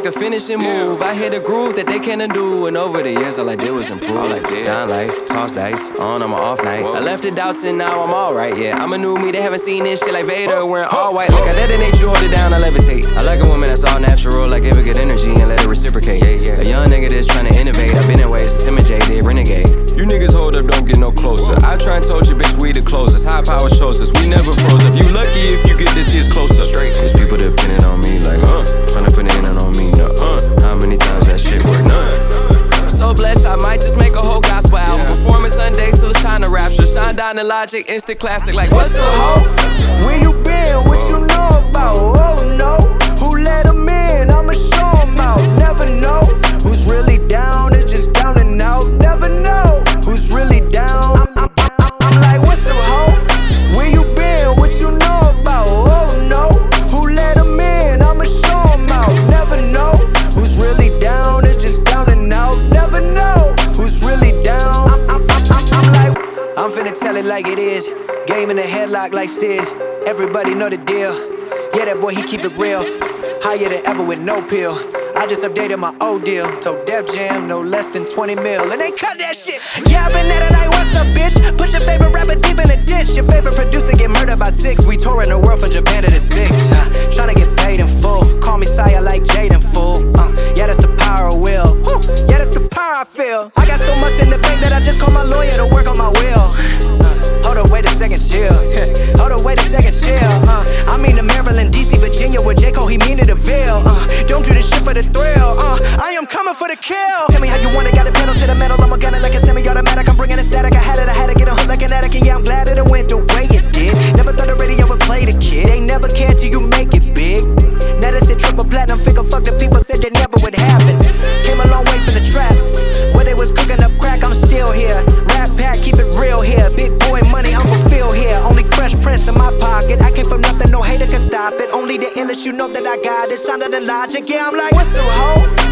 a finishing move. I hit a groove that they can't undo, and over the years all I did was improve. Down life, toss dice, on I'm off night. I left the doubts and now I'm alright, yeah. I'm a new me, they haven't seen this shit like Vader wearing all white. Like I detonate, you hold it down, I levitate. I like a woman that's all natural, like give her good energy and let it reciprocate. A young nigga that's trying to innovate. I've been in ways that's imitated, renegade. You niggas hold up, don't get no closer. I try and told you, bitch, we the closest. High power chose us, we never froze up. You lucky if you get this year's closer. There's people depending on me, like, tryna put it in on me, no, how many times that shit work? None. So blessed, I might just make a whole gospel album. Performing Sunday till it's time to rapture. Shine down the Logic, instant classic, like, what's up, ho? Where you been? What you know about? Oh no, who let them in? I'ma show them out. Never know who's really down, it's just down and out. Never know who's really down. I'm like, what's up, ho? Where you been? What you know about? Oh no, who let them in? I'ma show them out. Never know who's really down, it's just down and out. Never know who's really down. I'm like, I'm finna tell it like it is. Game in the headlock like Stiz. Everybody know the deal. Yeah, that boy, he keep it real. Higher than ever with no pill. I just updated my old deal. Told Def Jam no less than 20 mil. And they cut that shit. Yeah, I been at it like, what's up, bitch? Put your favorite rapper deep in the ditch. Your favorite producer get murdered by 6. We touring the world from Japan to the 6. Tryna get paid in full. Call me sire like Jaden, fool. Yeah, that's the power of will. Yeah, that's the power I feel. I got so much in the bank that I just called my lawyer to work on my will. Hold up, wait a second, chill. Hold up, wait a second, chill. I mean to Maryland, DC, Virginia, where J. Cole, he mean it a veil. Don't do this shit for the thrill. I am coming for the kill. Tell me how you want it, got a pedal to the metal. I'm a gunner like a semi-automatic. I'm bringing the static. I had to get a hook like an addict. And yeah, I'm glad that it went the way it did. Never thought the radio would play the kid. Ain't never cared till you make it big. Now this hit triple platinum. Figure fuck the people said that never would happen. Came a long way from the trap. Where they was cooking up crack, I'm still here. Rap pack, keep it real here. Big boy money, I'm fulfilled here. Only Fresh Prince in my pocket. I came from nothing, no hater can stop it. Only the illest, you know that I got it. Sound of the Logic, yeah, I'm like, what's up, ho?